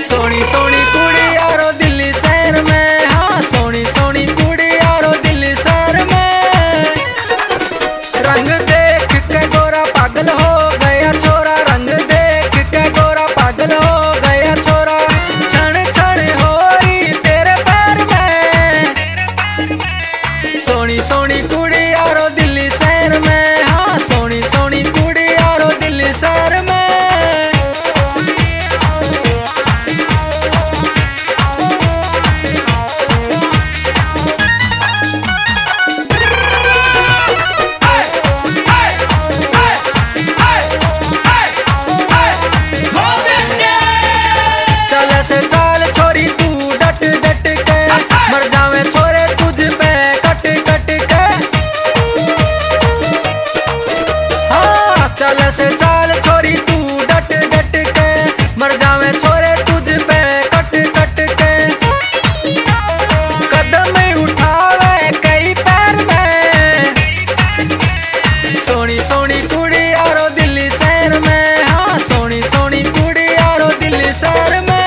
सोनी सोनी कुड़ी यारो दिल्ली शहर में, हाँ सोनी सोनी कुड़ी यारो दिल्ली शहर में। रंग देख के गोरा पागल हो गया छोरा, रंग देख के गोरा पागल हो गया छोरा। क्षण क्षण हो रही तेरे पैर में, सोनी सोनी कुड़ी यारो दिल्ली शहर में, हाँ सोनी सोनी कुड़ी यारो दिल्ली शहर में। से चाल छोरी तू डट डट के, मर जावे छोरे तुझ पे कट कट के। हाँ चल से चाल छोरी तू डट डट के, मर जावे छोरे तुझ पे कट कट के। कदम उठावे कई पैर में, सोनी सोनी कुड़ी यारो दिल्ली शहर में, हाँ सोनी सोनी कुड़ी यारो दिल्ली शहर में।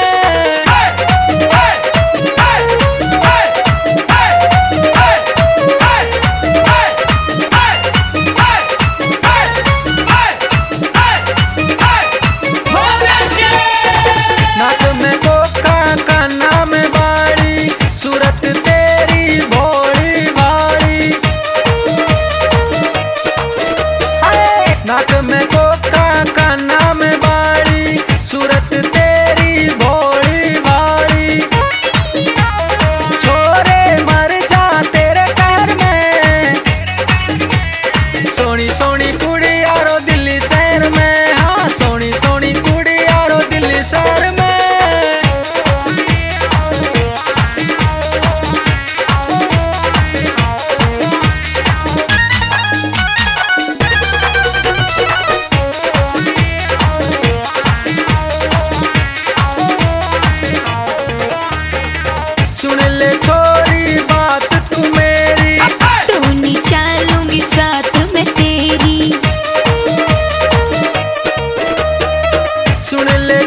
नाक में कोका काना में बाड़ी, सूरत तेरी भोली भाड़ी। छोरे मर जा तेरे कहर में, सोनी सोनी कुड़ी यारो दिल्ली शहर में, हाँ सोनी सोनी कुड़ी यारो दिल्ली शहर में। सुन ले छोरी बात तू मेरी, तो नहीं चलूंगी साथ में तेरी। सुन ले